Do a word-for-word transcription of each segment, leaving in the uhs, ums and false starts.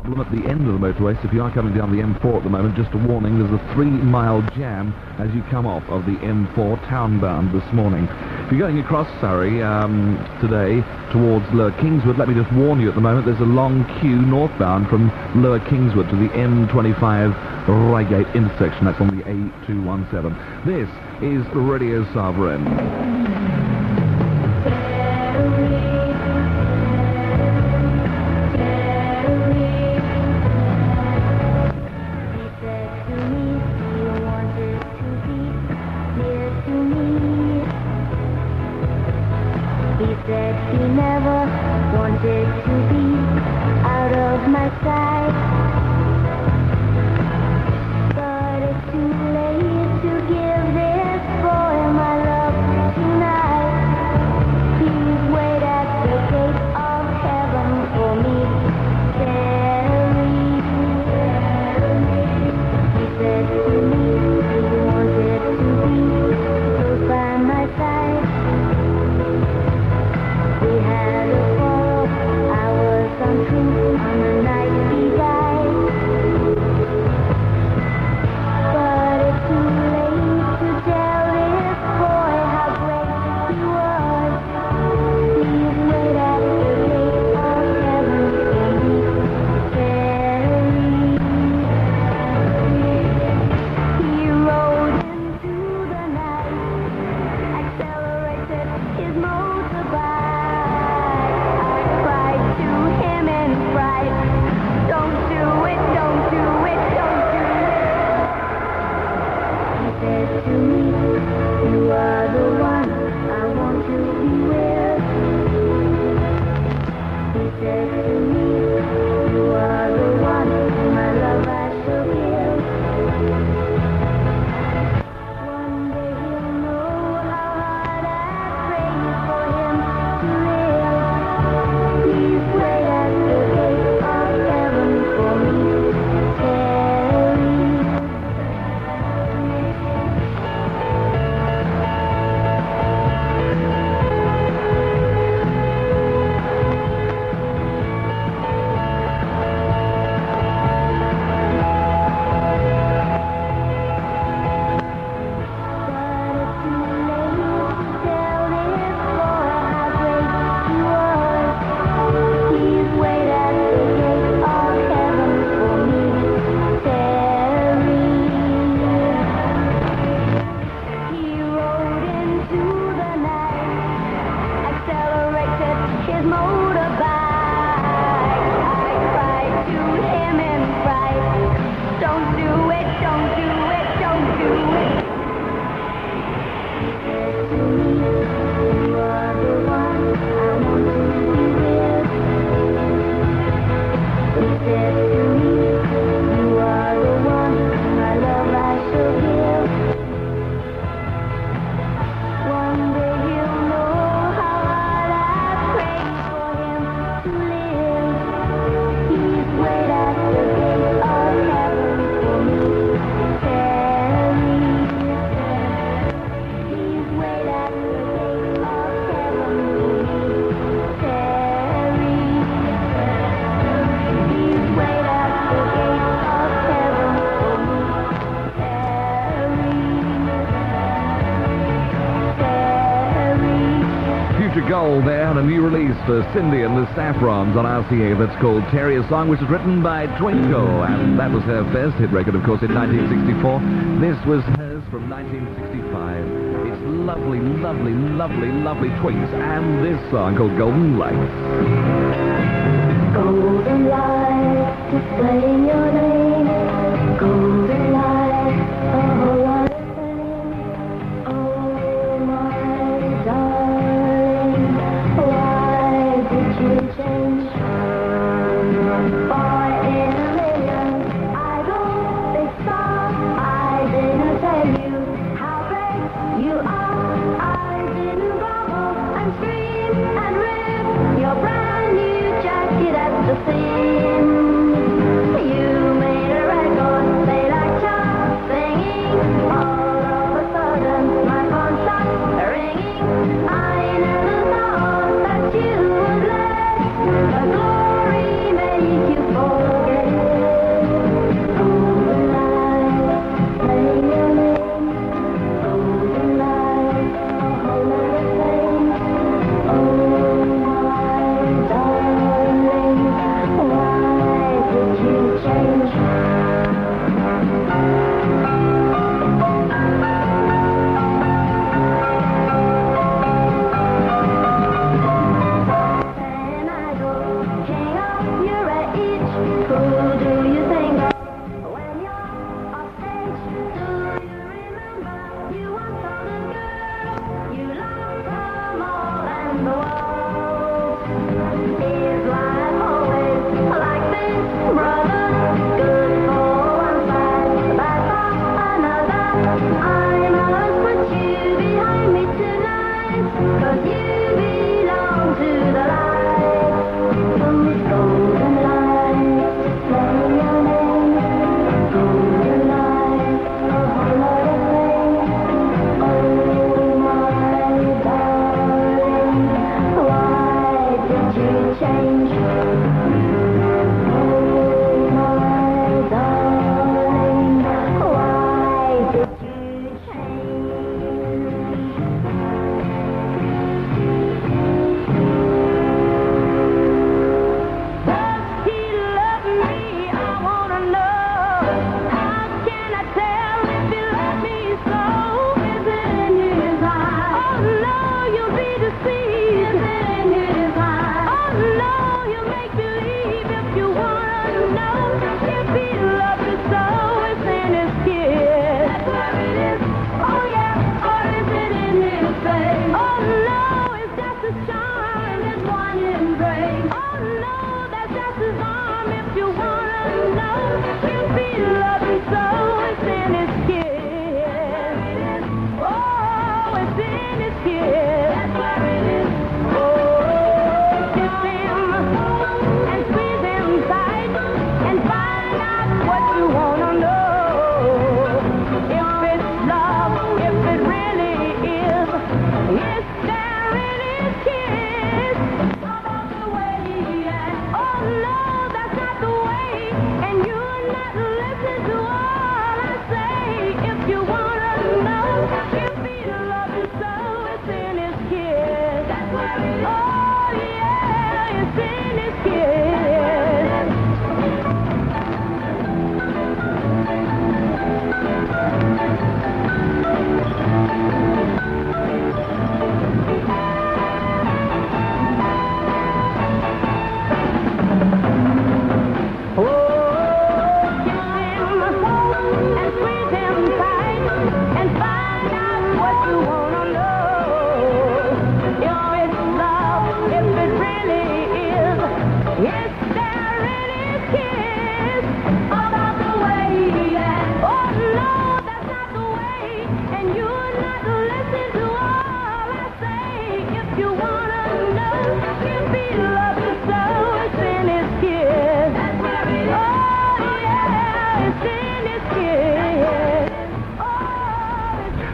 problem at the end of the motorway, so if you are coming down the M four at the moment, just a warning, there's a three-mile jam as you come off of the M four town-bound this morning. If you're going across Surrey um, today towards Lower Kingswood, let me just warn you at the moment, there's a long queue northbound from Lower Kingswood to the M twenty-five Reigate intersection. That's on the A two one seven. This is Radio Sovereign. He never wanted to be out of my sight, but it's too late to give this boy my love tonight. Please wait at the gate of heaven for me, Terry. He said to me he wanted to be close by my side. We had a quarrel, I was untrue on the night he died. But it's too late to tell this boy how great he was. Please wait at the gate of heaven for me, Terry. He rode into the night, accelerated his motorbike. To me, you are the one I want to be with. He said to me, you are the one, my love I shall give. One day he'll know how hard I prayed for him to live. Please wait at the gate of heaven for me, Terry. Gold there, and a new release for Cindy and the Saffrons on R C A that's called Terry, a song which was written by Twinkle, and that was her first hit record, of course, in nineteen sixty-four. This was hers from nineteen sixty-five. It's lovely, lovely, lovely, lovely Twinks, and this song called Golden Lights. Golden lights displaying your name, golden lights, oh, what a thing, oh, my darling, why did you change for in a million? I don't think so, I didn't tell you how great you are, I didn't grovel and scream and rip your brand new jacket at the seam. You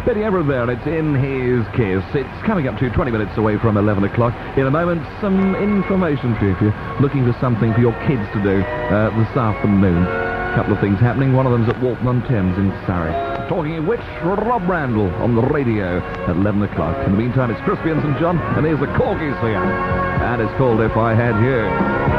Betty Everett there, and it's In His Kiss. It's coming up to twenty minutes away from eleven o'clock. In a moment, some information for you if you're looking for something for your kids to do uh, this afternoon. A couple of things happening. One of them's at Walton-on-Thames in Surrey. Talking of which, Rob Randall on the radio at eleven o'clock. In the meantime, it's Crispy and Saint John, and here's the Corgis here. And it's called If I Had You.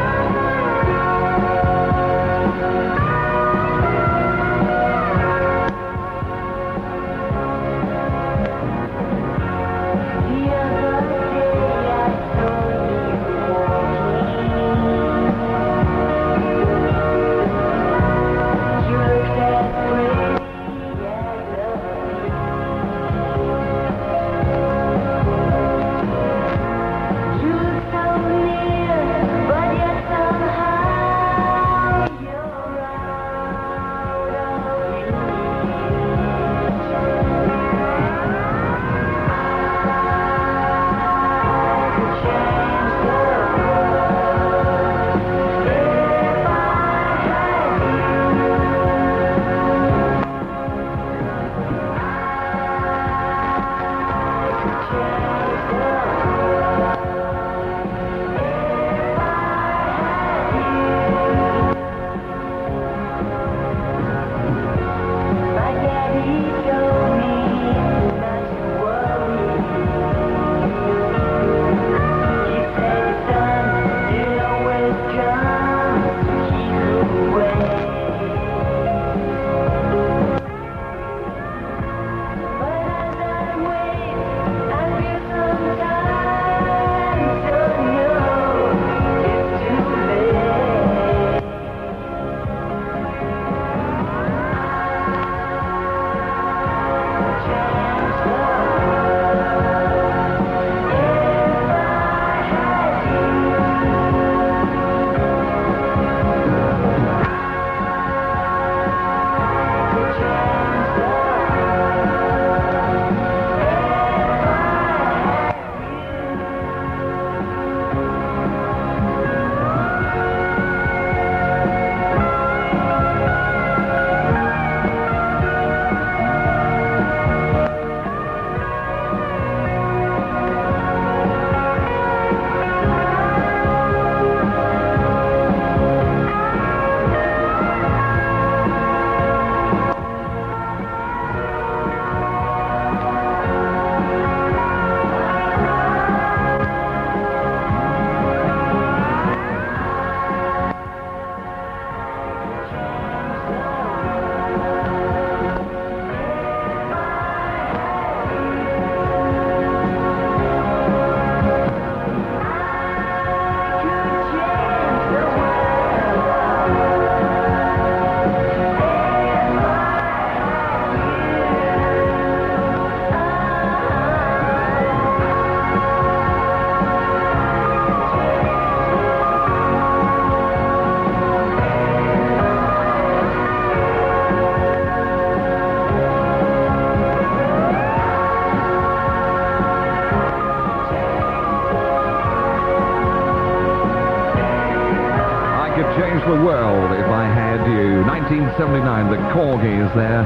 The world if I had you. nineteen seventy-nine, the Corgis there.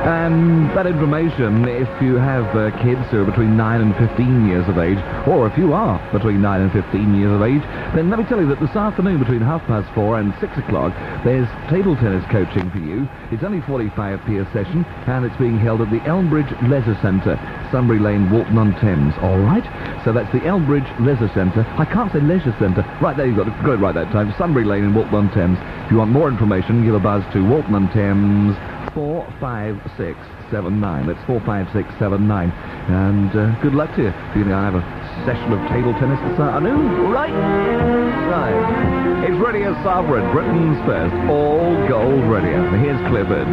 And that information, if you have uh, kids who are between nine and fifteen years of age, or if you are between nine and fifteen years of age, then let me tell you that this afternoon between half past four and six o'clock, there's table tennis coaching for you. It's only forty-five p a session, and it's being held at the Elmbridge Leisure Centre, Sunbury Lane, Walton-on-Thames. All right? So that's the Elmbridge Leisure Centre. I can't say Leisure Centre. Right there, you've got to go right that time. Sunbury Lane in Walton-on-Thames. If you want more information, give a buzz to Walton-on-Thames four five six seven nine. That's four five six seven nine. And uh, good luck to you. If you're going to have a session of table tennis this afternoon, right? Right. It's Radio Sovereign, Britain's first all-gold radio. Here's Clifford.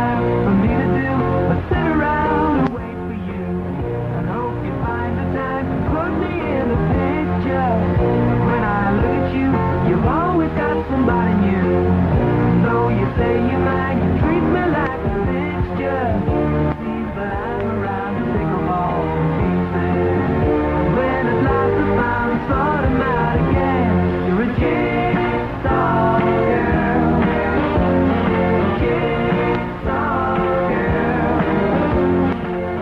Somebody new. Though you say you mind, you treat me like a fixture. Seems that I'm around to pick up all the pieces. When at last I found sort them out again, you're a jigsaw girl. Jigsaw girl.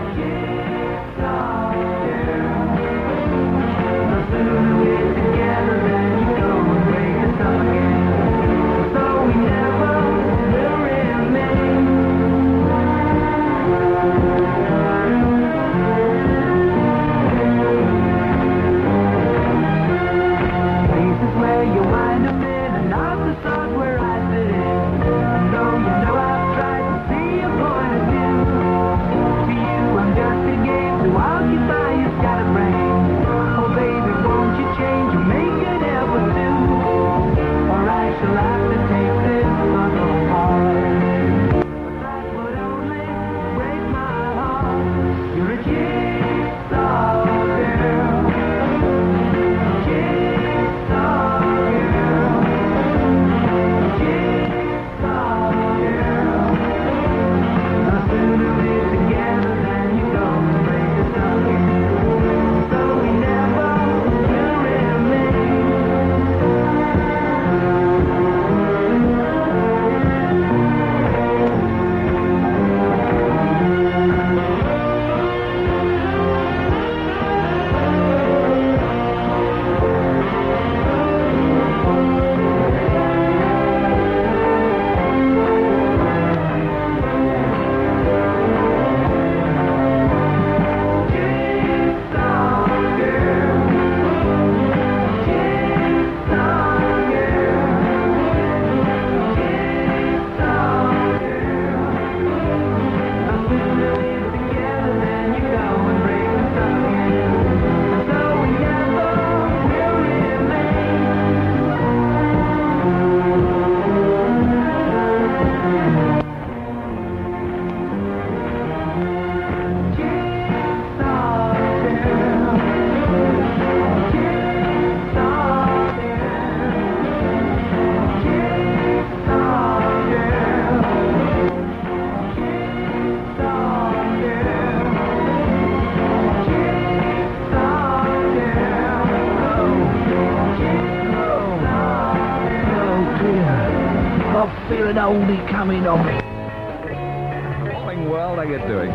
I feel an oldie coming on. Morning world, how you doing?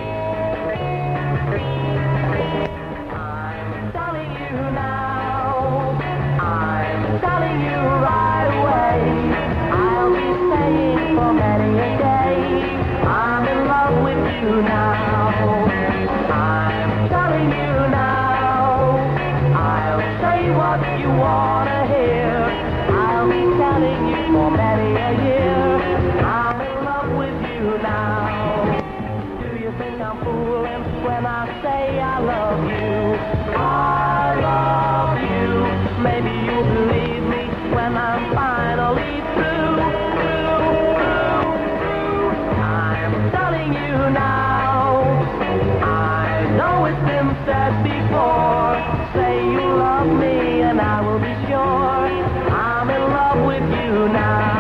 I'm telling you now, I'm telling you right away, I'll be staying for many a day, I'm in love with you now, I'm telling you now, I'll say what you wanna hear, I'll be telling you for many a year, I'm in love with you now. Do you think I'm fooling when I say I love you? I love you. Maybe you'll believe me when I'm finally through, through, through, through. I'm telling you now. I know it's been said before. Say you love me and I will be sure I'm in love with you now.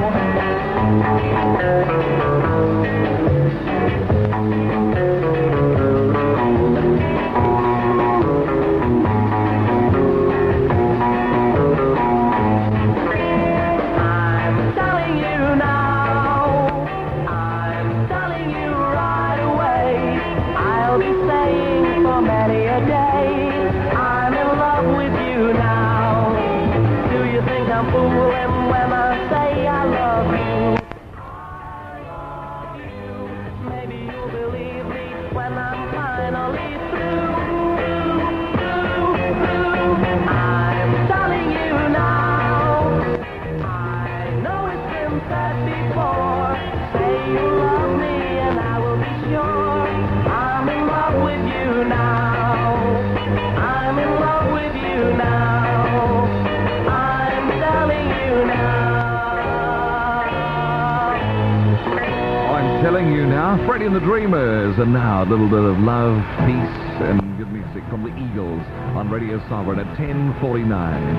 Telling you now, Freddie and the Dreamers, and now a little bit of love, peace, and good music from the Eagles on Radio Sovereign at ten forty-nine.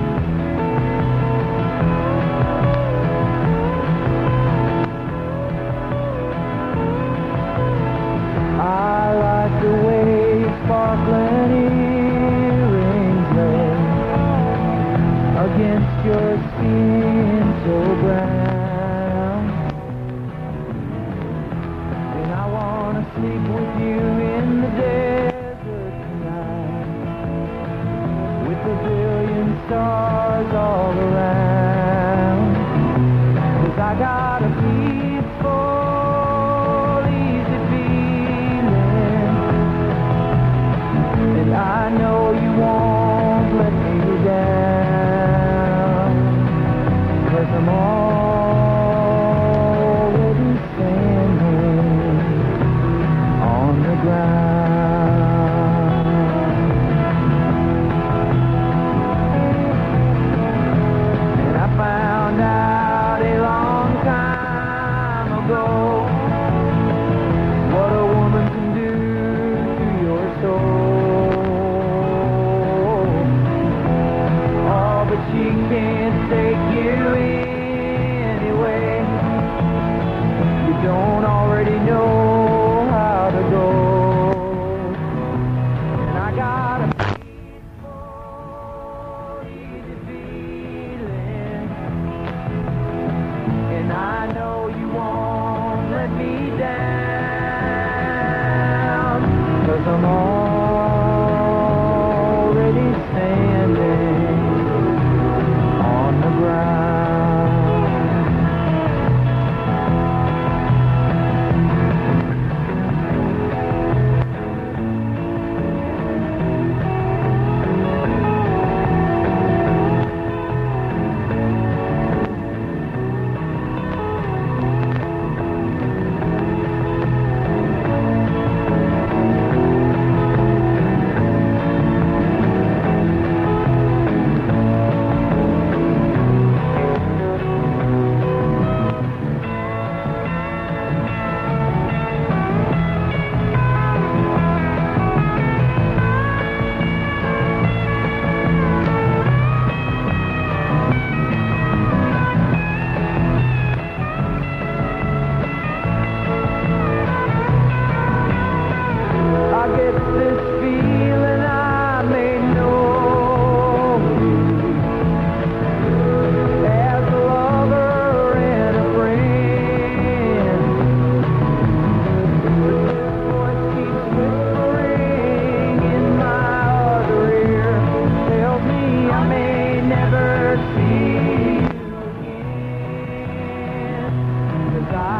I like the way sparkling earrings lay against your skin so brown. And I wanna sleep with you in the desert tonight, with a billion stars all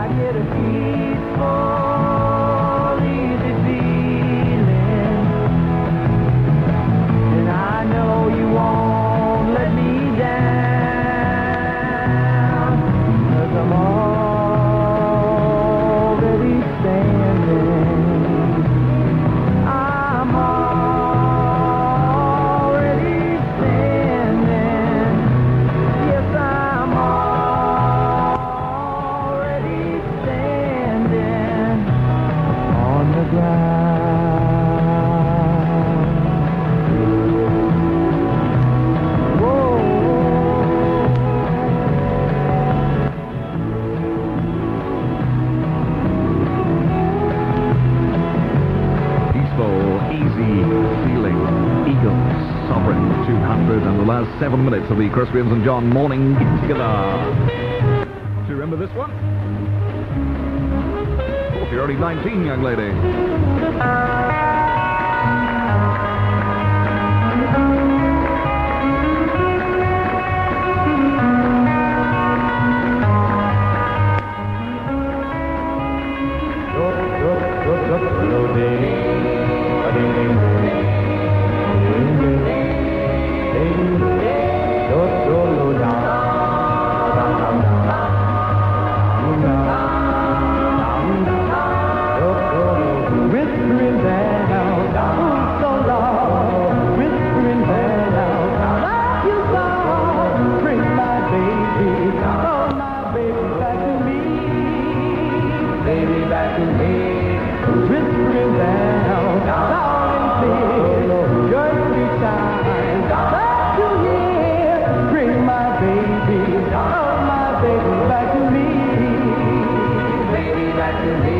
I get a peaceful, easy feeling. And I know you won't let me down, 'cause I'm already standing. I'm already standing. Yes, I'm already standing on the ground. Whoa. Peaceful, easy feeling. Eagles, Sovereign two hundred, and the last seven minutes of the Chris Williams and John morning get-together. Do you remember this one? Oh, you're only nineteen, young lady. Whispering down, oh so long, whispering down, like you saw, bring my baby, oh my baby back to me, baby back to me, whispering down, loud and clear, your sweet time, back to here, bring my baby, oh my baby back to me, baby back to me.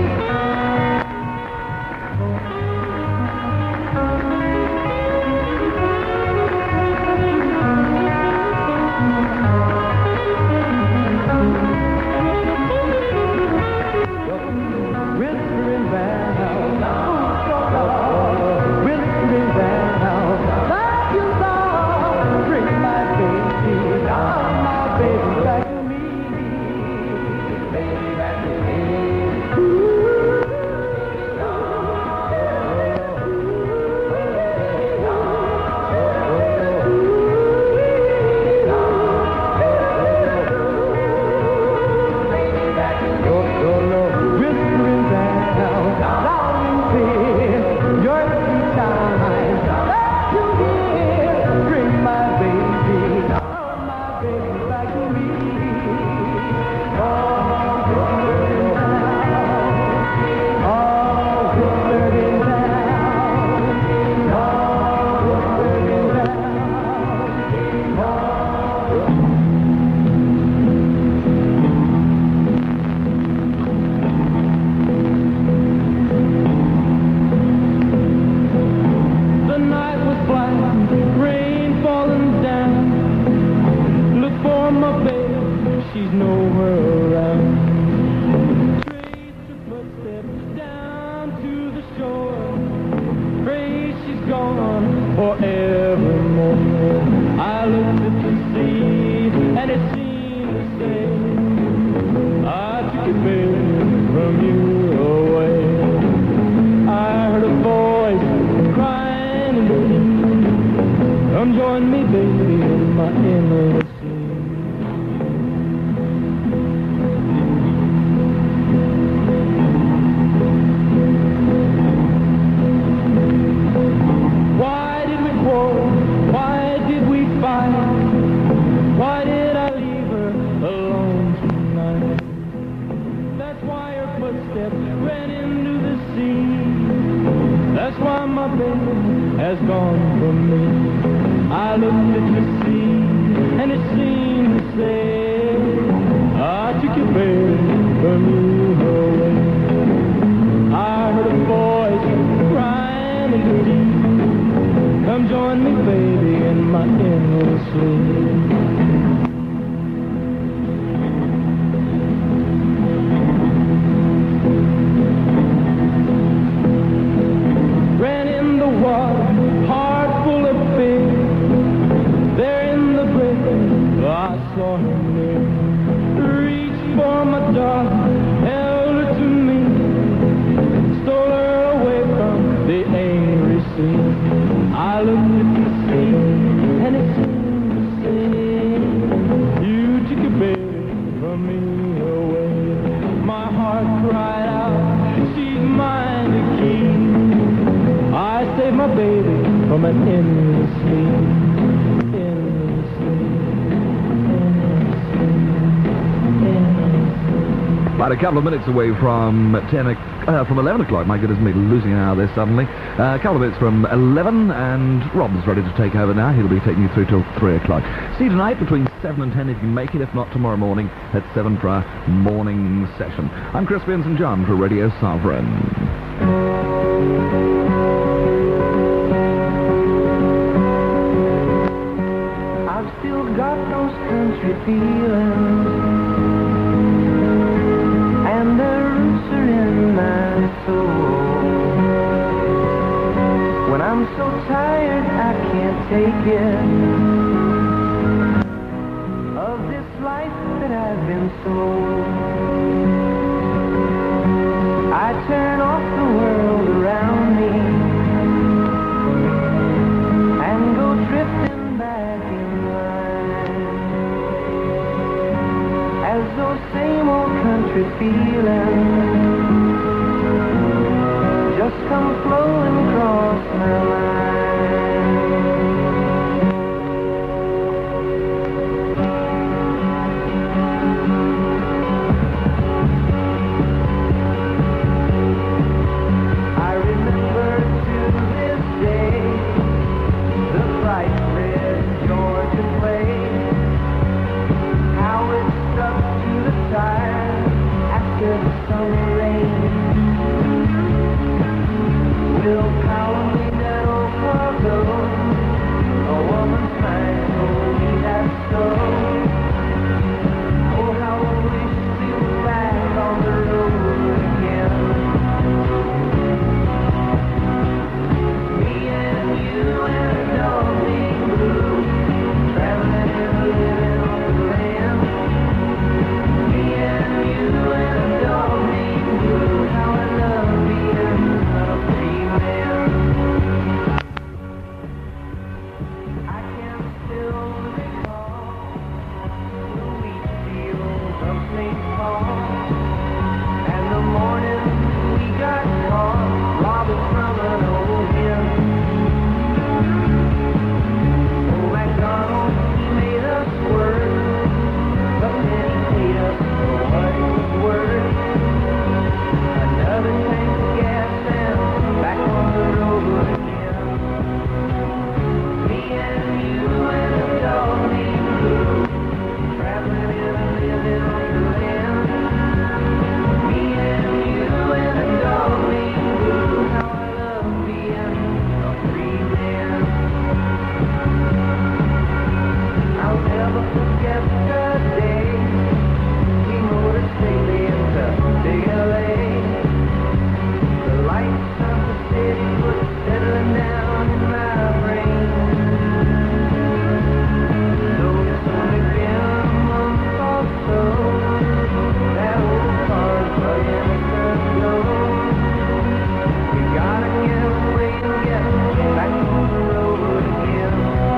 Whispering down, oh so loud, whispering down, like you saw, bring my baby, oh my baby back to me, baby back to me. Whispering down, loud and clear, your sweet time, back to here, bring my baby, oh my baby back to me, oh whispering down, oh whispering down, oh whispering down, oh. The night was black, rain falling down. Look for my baby, she's nowhere around. Trace her footsteps down to the shore. Pray she's gone forevermore. I looked at the sea and it seemed to say, I took your baby from you away. I heard a voice crying in the deep. Come join me, baby, in my endless sea. Why did we quarrel? Why did we fight? Why did I leave her alone tonight? That's why her footsteps ran into the sea. That's why my baby has gone from me. I looked at the sea and it seemed to say, I took your baby from you away. I heard a voice crying in the deep. Come join me, baby, in my endless sleep. Ran in the water, heart full of fear. There in the break, I saw him me away. My heart cried out, she's mine to keep. I saved my baby from an endless sleep. Endless sleep. Endless sleep. About a couple of minutes away from ten, o- uh, from eleven o'clock. My goodness me, losing an hour there suddenly. Uh, a couple of minutes from eleven, and Rob's ready to take over now. He'll be taking you through till three o'clock. See you tonight between seven and ten if you can make it. If not, tomorrow morning at seven for our morning session. I'm Chris Saint John for Radio Sovereign. I've still got those country feelings, and the roots are in my soul. When I'm so tired I can't take it, of this life that I've been sold, I turn off the world around me and go drifting back in line, as those same old country feelings just come flowing across my mind. I remember to this day the bright red Georgia plate, how it stuck to the tire after the summer rain. Will power me that old cargo, a woman's mind told me that's so. Oh, how I wish we were back on the road again. Me and you and a dog named Blue, traveling and living on the land. Me and you and a dog named Blue, how I love being a free man. I can still recall the wheat fields of Saint Paul, and the morning we got caught robbing from an old hen. Oh, MacDonald, he made us work, but then he paid us for what it was worth. Another tank of gas and back on the road again. Me and you and a dog named Blue, traveling and living on the land. Me and you and a dog named Blue, how I love being a free man. I'll never forget the day we motored sailing to Big L A. The lights of the city were settling down in my brain. Though it's only been a month or so, that old car's bugging the glow. We gotta get away and get back on the road again.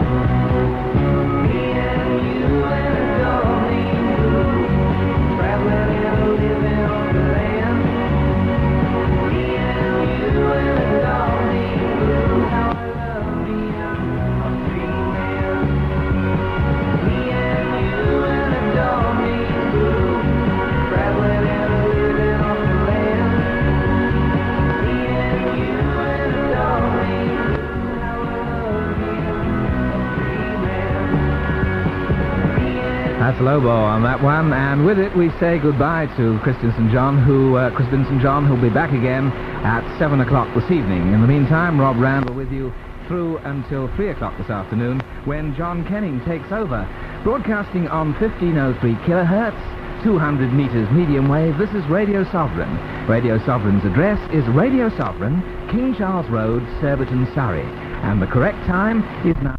Me and you and a dog named Blue, traveling and living on the land. Me and you and a dog named Blue, how I love being a free man. Me and you and a dog named Blue, traveling and living on the land. Me and you and a dog named Blue, how I love being a free man. Me and That's Lobo on that one, and with it we say goodbye to Kristen Saint John, who uh, Kristen Saint John, who'll be back again at seven o'clock this evening. In the meantime, Rob Randall with you through until three o'clock this afternoon, when John Kenning takes over, broadcasting on fifteen oh three kilohertz, two hundred meters medium wave. This is Radio Sovereign. Radio Sovereign's address is Radio Sovereign, King Charles Road, Surbiton, Surrey, and the correct time is now.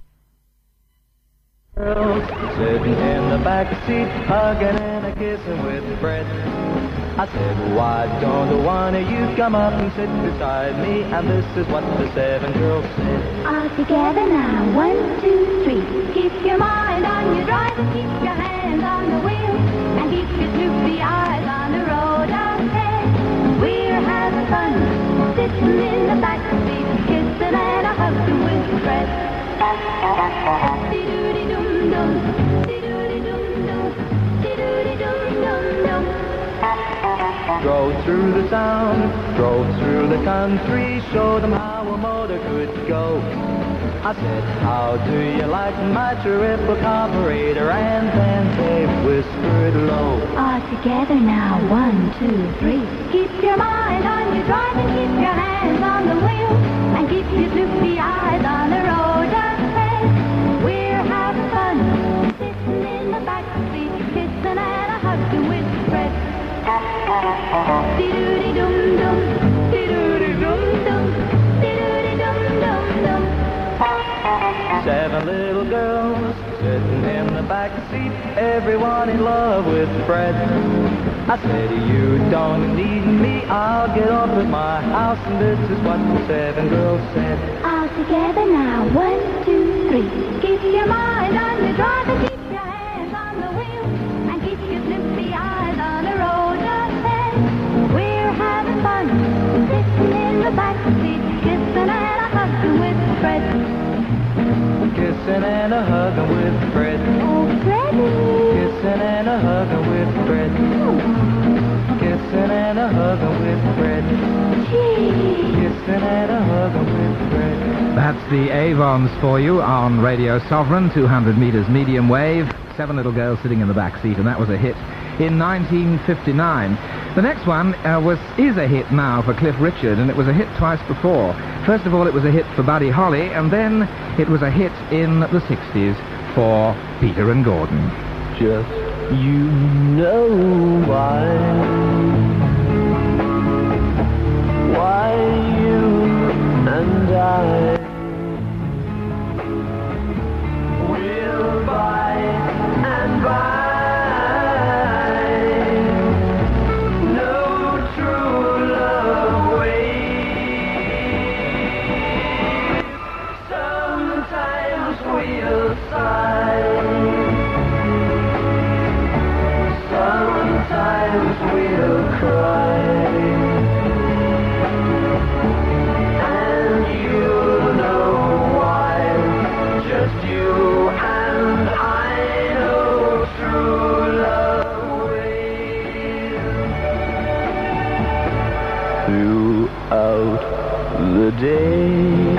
girls sitting in the back seat, hugging and a kissing with Fred. I said, why don't one of you come up and sit beside me? And this is what the seven girls said. All together now, one, two, three. Keep your mind on your drive and keep your hand hands on the wheel and keep your droopy eyes on the road ahead. We're having fun sitting in the back seat, kissing and a hugging with Fred. Dee-doo-dee-dum-dum, dee-doo-dee-dum-dum, dee-doo-dee-dum-dum-dum. Drove through the town, drove through the country, showed them how a motor could go. I said, how do you like my triple carburetor? And then they whispered low. All together now, one, two, three. Keep your mind on your driving, keep your hands on the wheel, and keep your droopy eyes on the road ahead. We're having fun, sitting in the back seat, kissing and a hugging with Fred. Dee-doo-dee-dum-dum, dee-doo-dee-dum-dum, dee-doo-dee-dum-dum-dum. Seven little girls sitting in the back seat, everyone in love with Fred. I said, you don't need me, I'll get off at my house, and this is what the seven girls said. All together now, one, two, three. Keep your mind on your drive and keep your hands on the wheel, and keep your snippy eyes on the road ahead. We're having fun, sitting in the back seat, kissing and a hugging with Fred. Kissing and a hugging with Fred. Oh, Freddie. Kissing and a hugging with Fred. Kissing and a hugging with Fred. Gee. Kissing and a hugging with Fred. That's the Avons for you on Radio Sovereign, two hundred meters medium wave. Seven little girls sitting in the back seat, and that was a hit in nineteen fifty-nine. The next one uh, was is a hit now for Cliff Richard, and it was a hit twice before. First of all, it was a hit for Buddy Holly, and then it was a hit in the sixties for Peter and Gordon. Just you know why. Why you and I will by and by. Sometimes we'll cry, and you'll know why. Just you and I know true love will. Throughout the day,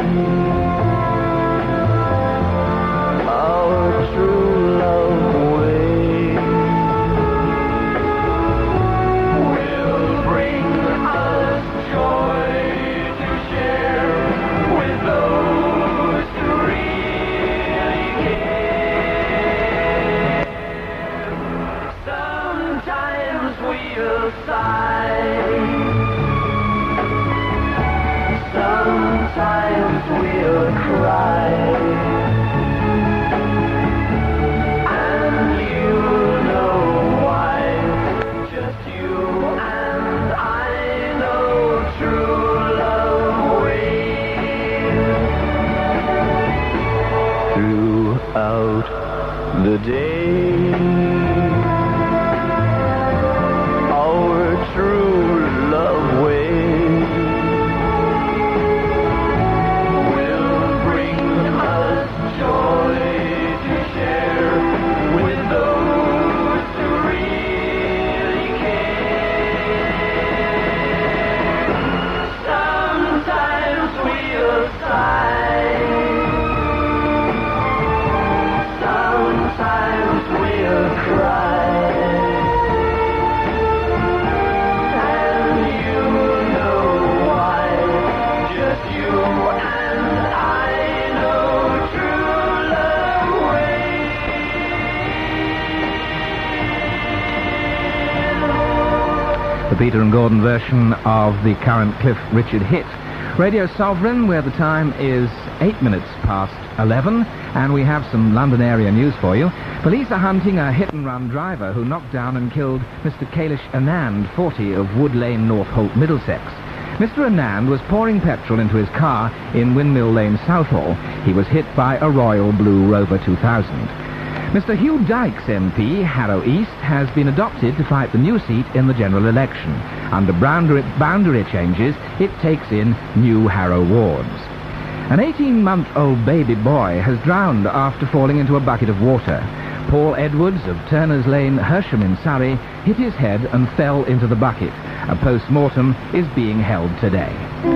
our true love way will bring us joy to share with those who really care. Sometimes we'll sigh, sometimes we'll cry. Throughout the day, our true love way will bring us joy to share with those who really care. Sometimes we'll sigh, sometimes we'll cry, and you know why. Just you and I know true love will. The Peter and Gordon version of the current Cliff Richard hit. Radio Sovereign, where the time is eight minutes past eleven, and we have some London area news for you. Police are hunting a hit-and-run driver who knocked down and killed Mister Kailash Anand, forty, of Wood Lane, North Holt, Middlesex. Mister Anand was pouring petrol into his car in Windmill Lane, Southall. He was hit by a Royal Blue Rover two thousand. Mister Hugh Dykes, M P, Harrow East, has been adopted to fight the new seat in the general election. Under boundary, boundary changes, it takes in new Harrow wards. An eighteen-month-old baby boy has drowned after falling into a bucket of water. Paul Edwards of Turner's Lane, Hersham in Surrey, hit his head and fell into the bucket. A post-mortem is being held today.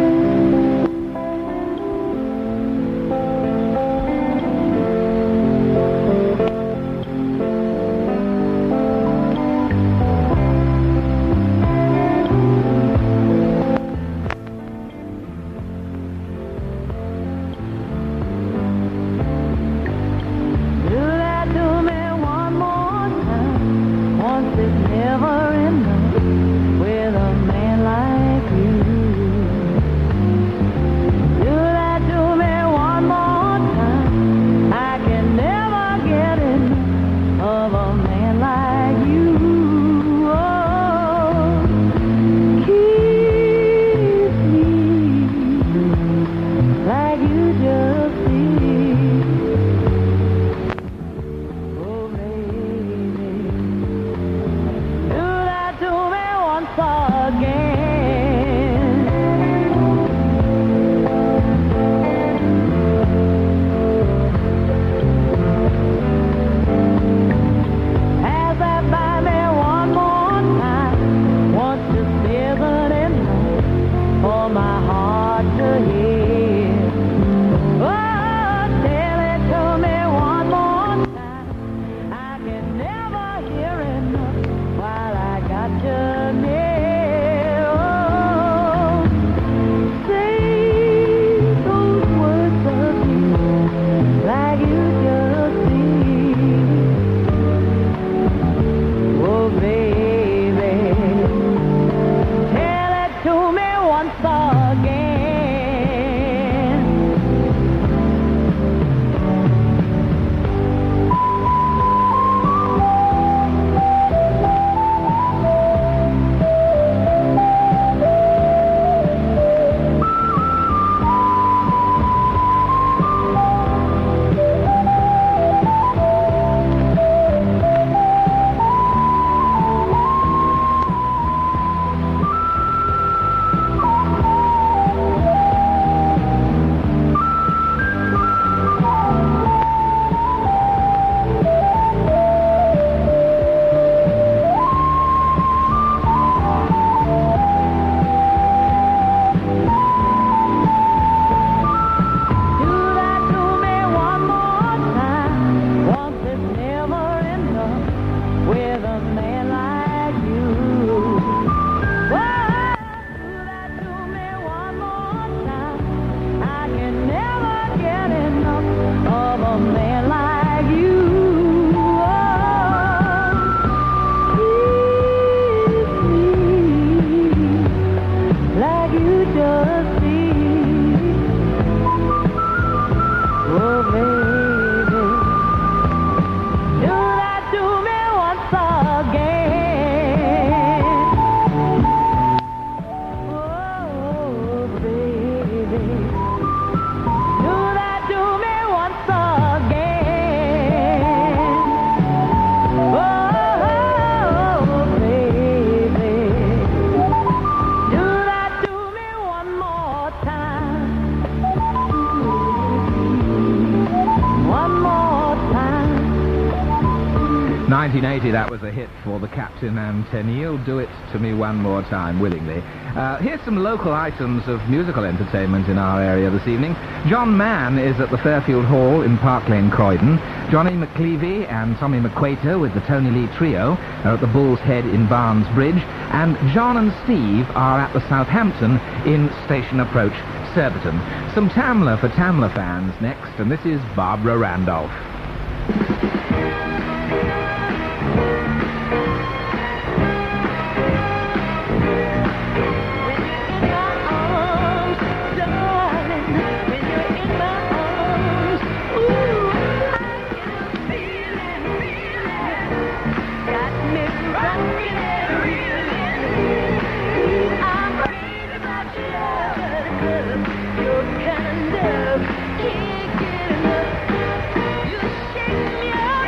nineteen eighty, that was a hit for the Captain and Tennille. Do It To Me One More Time, willingly. Uh, here's some local items of musical entertainment in our area this evening. John Mann is at the Fairfield Hall in Park Lane, Croydon. Johnny McClevey and Tommy McQuater with the Tony Lee Trio are at the Bull's Head in Barnes Bridge. And John and Steve are at the Southampton in Station Approach, Surbiton. Some Tamla for Tamla fans next, and this is Barbara Randolph. Can't get enough. You shake me up.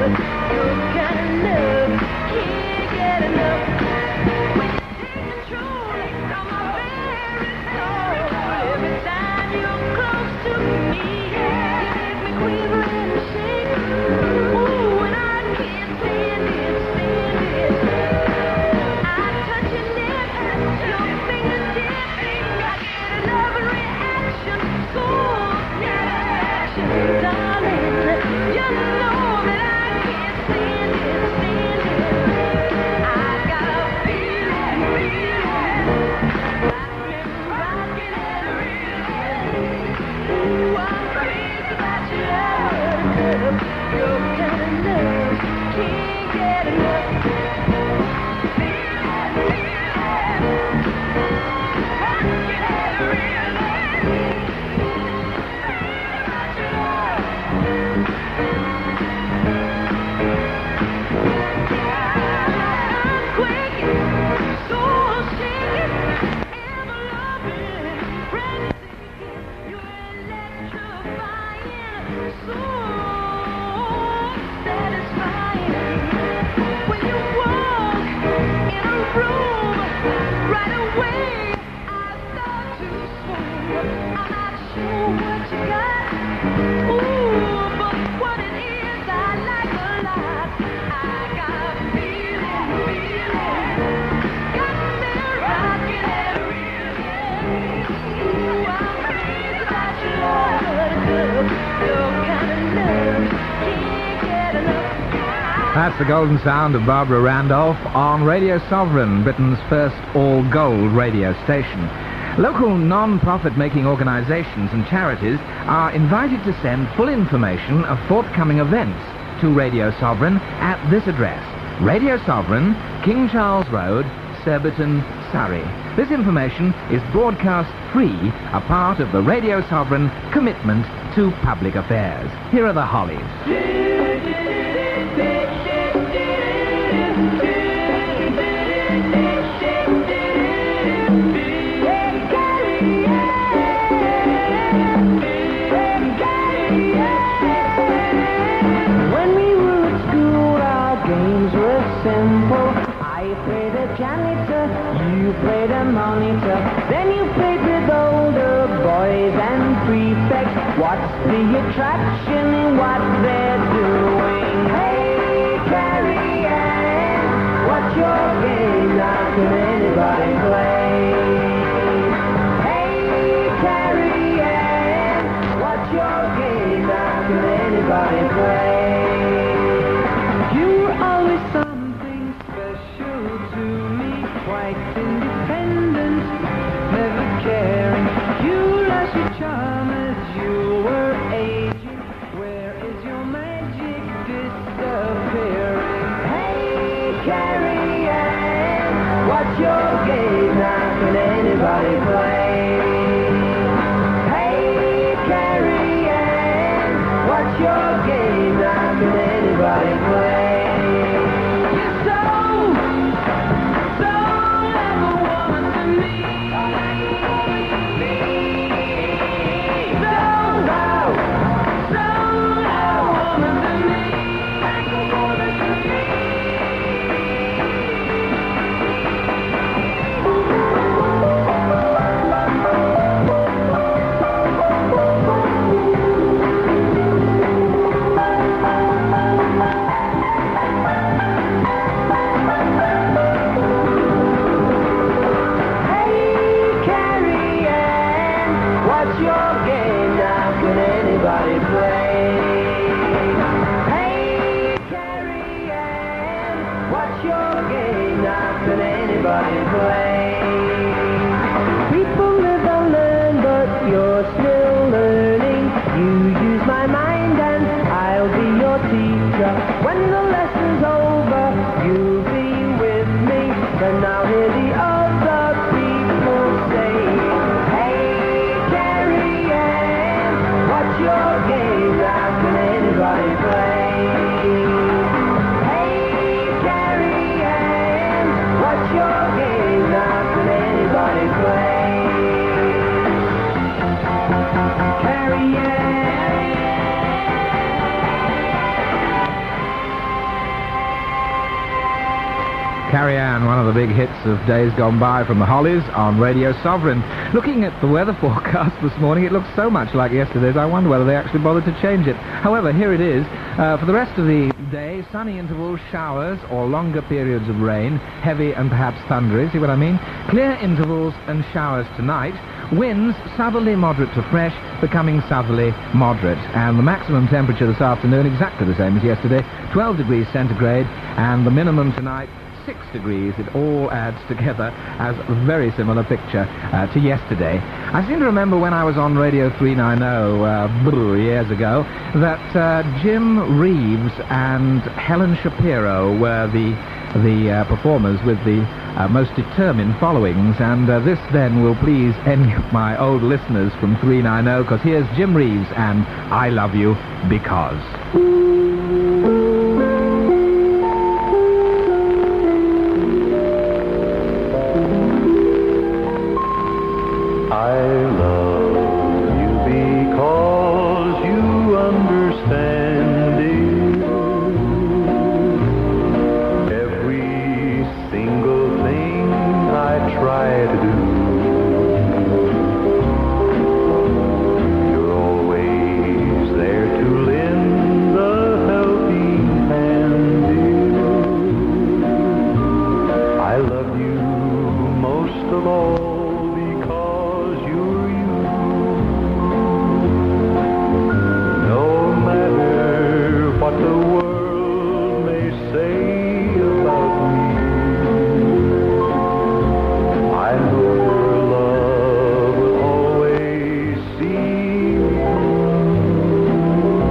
That's the golden sound of Barbara Randolph on Radio Sovereign, Britain's first all-gold radio station. Local non-profit making organisations and charities are invited to send full information of forthcoming events to Radio Sovereign at this address: Radio Sovereign, King Charles Road, Surbiton, Surrey. This information is broadcast free, a part of the Radio Sovereign commitment to public affairs. Here are the Hollies. When we were at school, our games were simple. I played a janitor, you played a monitor. Then you played with older boys and prefects. What's the attraction in what they're doing? Hey, Carrie Ann, what's your game? Now can anybody play? Hey, Carrie Ann, what's your game? Now can anybody play? You were always something special to me, quite independent, never caring. You lost your charm as you were aging. Where is your magic disappearing? Hey, Carrie Ann, what's your game? Now can anybody play? Hey, Carrie Ann, what's your game? Now can anybody play? You're so, so like a woman to me. So, so like a woman to me. Like a woman to me. Hey, Carrie Ann, what's your game? Now can anybody play? Hey, Carrie Ann, what's your game? Now can anybody play? People live and learn, but you're still learning. You use my mind and I'll be your teacher. When the lesson's over, you'll be with me. But now hear the other people saying, hey, Carrie Ann, what's your game? Now can anybody play? Hey, Carrie Ann, what's your game? Now can anybody play? Carrie Ann. Carrie Ann, one of the big hits of days gone by from the Hollies on Radio Sovereign. Looking at the weather forecast this morning, it looks so much like yesterday's, I wonder whether they actually bothered to change it. However, here it is. Uh, for the rest of the day, sunny intervals, showers, or longer periods of rain, heavy and perhaps thundery, see what I mean? Clear intervals and showers tonight. Winds southerly moderate to fresh, becoming southerly moderate. And the maximum temperature this afternoon, exactly the same as yesterday, twelve degrees centigrade, and the minimum tonight, six degrees. It all adds together as a very similar picture uh, to yesterday. I seem to remember when I was on Radio three ninety uh, years ago that uh, Jim Reeves and Helen Shapiro were the the uh, performers with the uh, most determined followings, and uh, this then will please any of my old listeners from three ninety, because here's Jim Reeves and I Love You Because. I love you because you understand it. Every single thing I try to do, you're always there to lend a helping hand, dear. I love you most of all. What the world may say about me, I know your love will always see me through.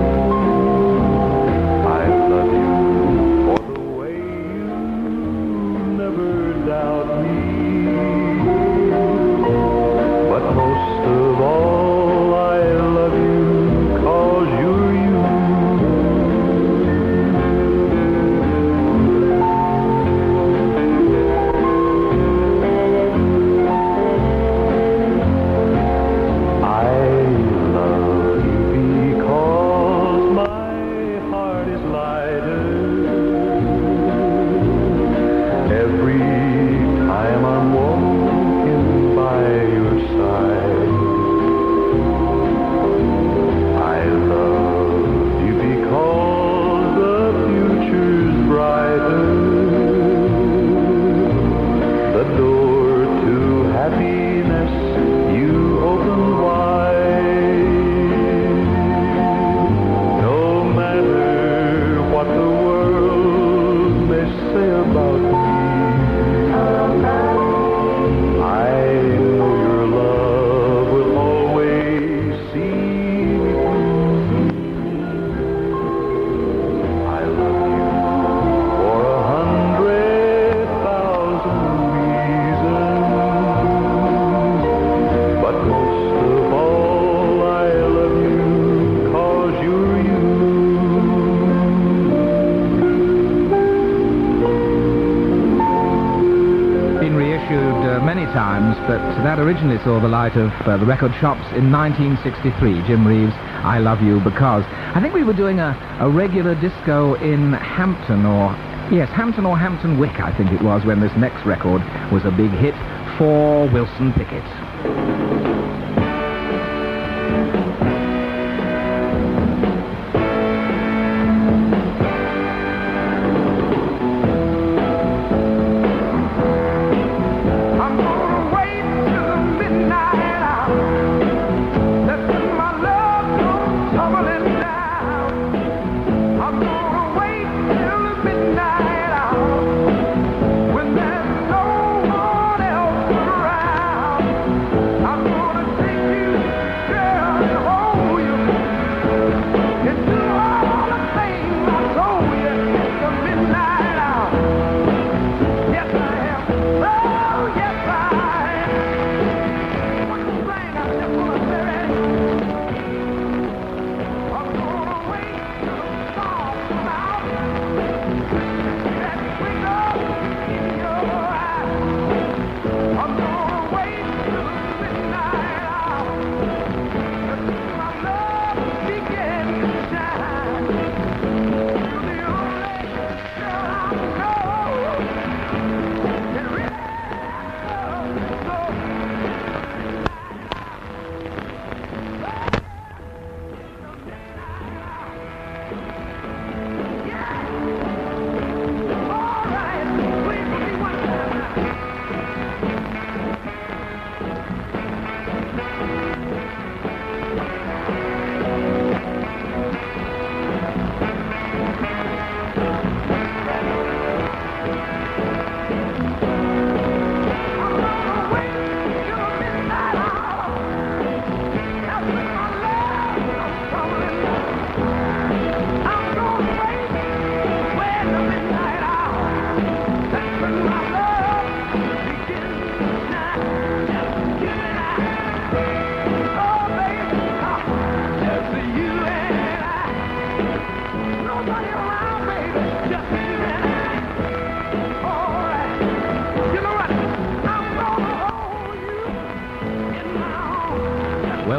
I love you for the way you never doubt me, but most of all I love you 'cause you're you. But that originally saw the light of uh, the record shops in nineteen sixty-three. Jim Reeves, I Love You Because. I think we were doing a, a regular disco in Hampton, or yes, Hampton or Hampton Wick, I think it was, when this next record was a big hit for Wilson Pickett. When there's no one else around, I'm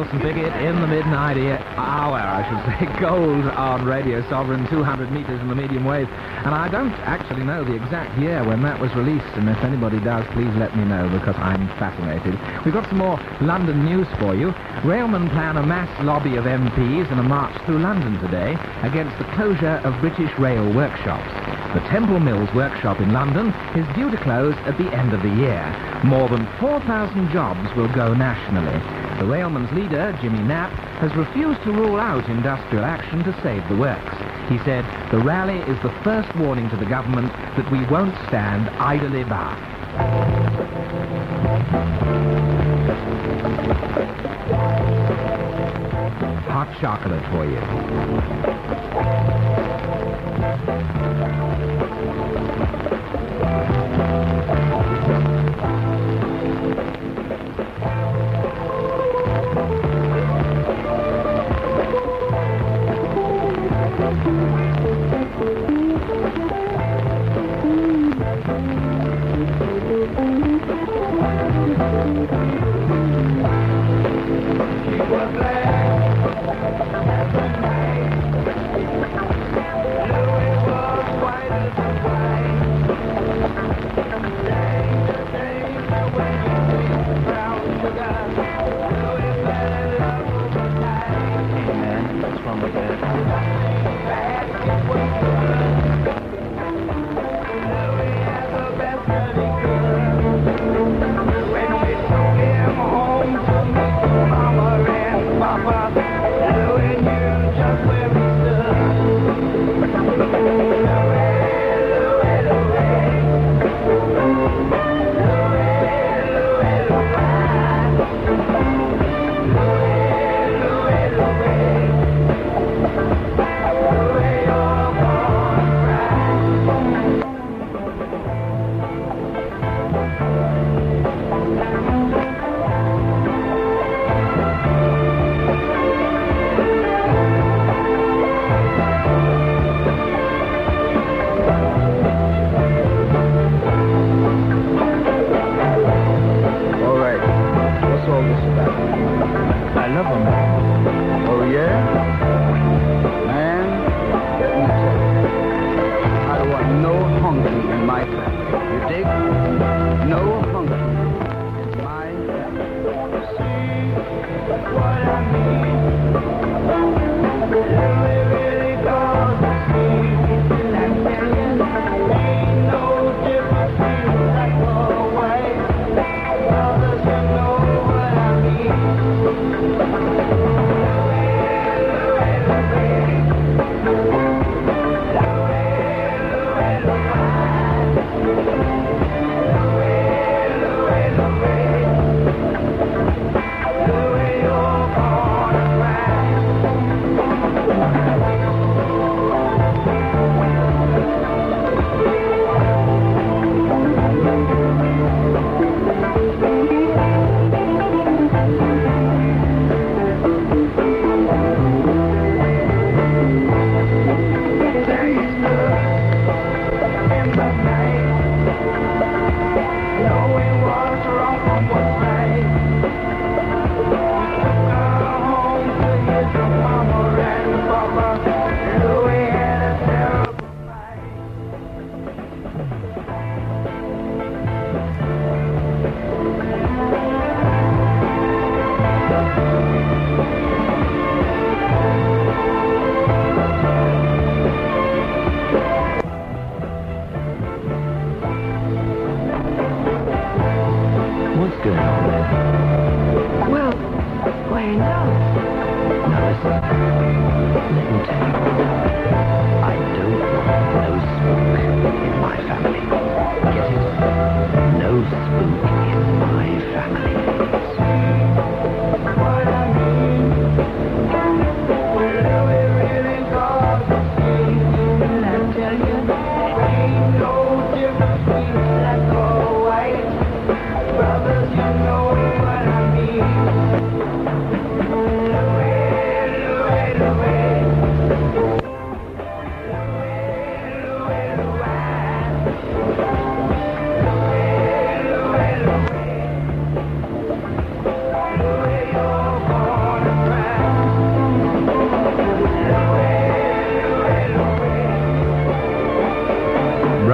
Wilson Pickett in the midnight hour, I should say. Gold on Radio Sovereign, two hundred metres in the medium wave. And I don't actually know the exact year when that was released, and if anybody does, please let me know, because I'm fascinated. We've got some more London news for you. Railmen plan a mass lobby of M Ps and a march through London today against the closure of British Rail workshops. The Temple Mills workshop in London is due to close at the end of the year. More than four thousand jobs will go nationally. The railmen's leader, Jimmy Knapp, has refused to rule out industrial action to save the works. He said, the rally is the first warning to the government that we won't stand idly by. Hot chocolate for you.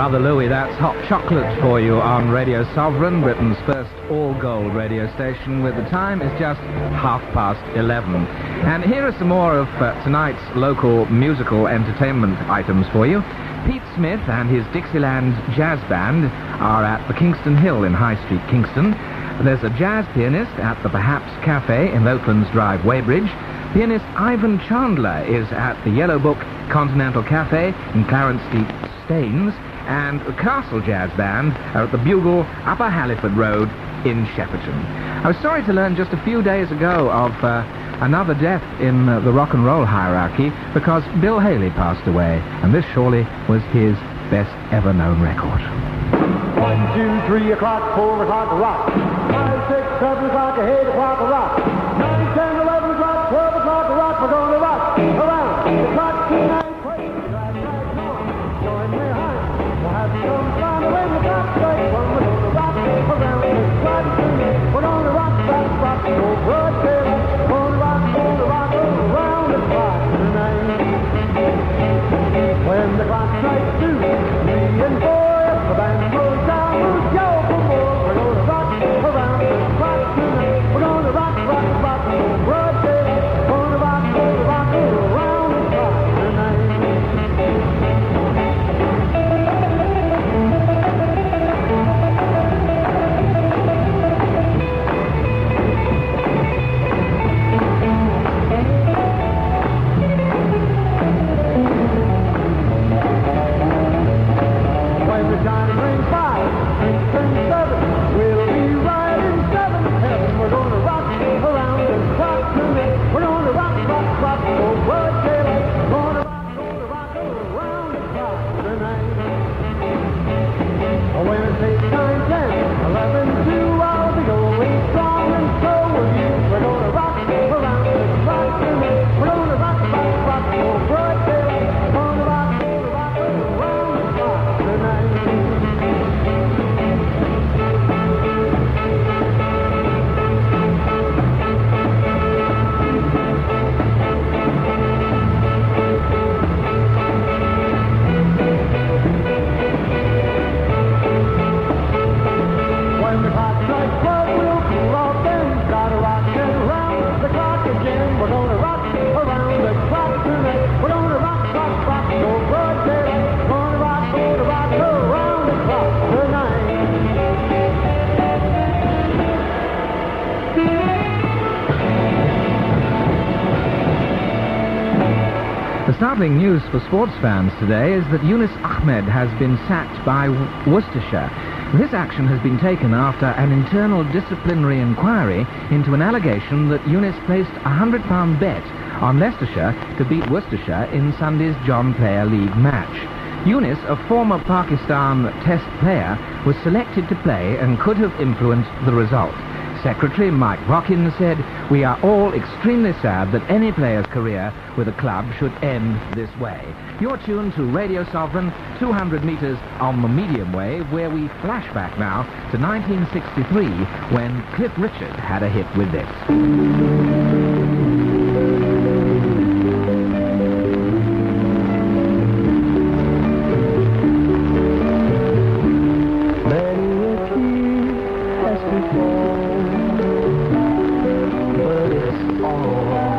Mother Louie, that's hot chocolate for you on Radio Sovereign, Britain's first all-gold radio station, where the time is just half past eleven. And here are some more of uh, tonight's local musical entertainment items for you. Pete Smith and his Dixieland Jazz Band are at the Kingston Hill in High Street, Kingston. There's a jazz pianist at the Perhaps Cafe in Oaklands Drive, Weybridge. Pianist Ivan Chandler is at the Yellow Book Continental Cafe in Clarence Street, Staines. And the Castle Jazz Band are at the Bugle, Upper Halliford Road in Shepperton. I was sorry to learn just a few days ago of uh, another death in uh, the rock and roll hierarchy, because Bill Haley passed away, and this surely was his best ever known record. One, two, three o'clock, four o'clock, rock. Five, six, seven o'clock, eight o'clock, rock. Nine, ten, eleven o'clock, twelve o'clock, rock. We're going to rock around the clock tonight. Play the glad night song. Join me high. We'll have some fun when the clock strikes one. We're going to rock around the clock tonight. We're going to rock, rock, rock, so broad daylight. We're going to rock, going to rock around the clock tonight. When the clock strikes two, three, and four, the band goes down, we'll go for more. We're going to rock around the clock tonight. We're going to rock, rock, rock, so broad daylight. We're going to rock, going to rock around the clock tonight. When the time rings five, six, and seven, we'll be right in seventh heaven. We're going to rock around the clock tonight. We're going to rock, rock, rock, so broad daylight. We're going to rock, going to rock around the clock tonight. When it takes nine, ten, eleven, two, I'll be going strong, and so will you. We're going to rock around the clock tonight. We're going to rock, rock, rock, so broad daylight. We're going to rock, going to rock around the clock tonight. When the clock strikes twelve, we'll cool off then. Gotta rock and round the clock again. We're gonna rock around the clock tonight. We're gonna rock, rock, rock, so broad daylight. Gonna rock, gonna rock around the clock tonight. The startling news for sports fans today is that Yunus Ahmed has been sacked by Worcestershire. This action has been taken after an internal disciplinary inquiry into an allegation that Yunus placed a one hundred pound bet on Leicestershire to beat Worcestershire in Sunday's John Player League match. Yunus, a former Pakistan Test player, was selected to play and could have influenced the result. Secretary Mike Rockin said, "We are all extremely sad that any player's career with a club should end this way." You're tuned to Radio Sovereign, two hundred metres on the medium wave, where we flash back now to nineteen sixty-three, when Cliff Richard had a hit with this. Many a tear has been falling, but it's all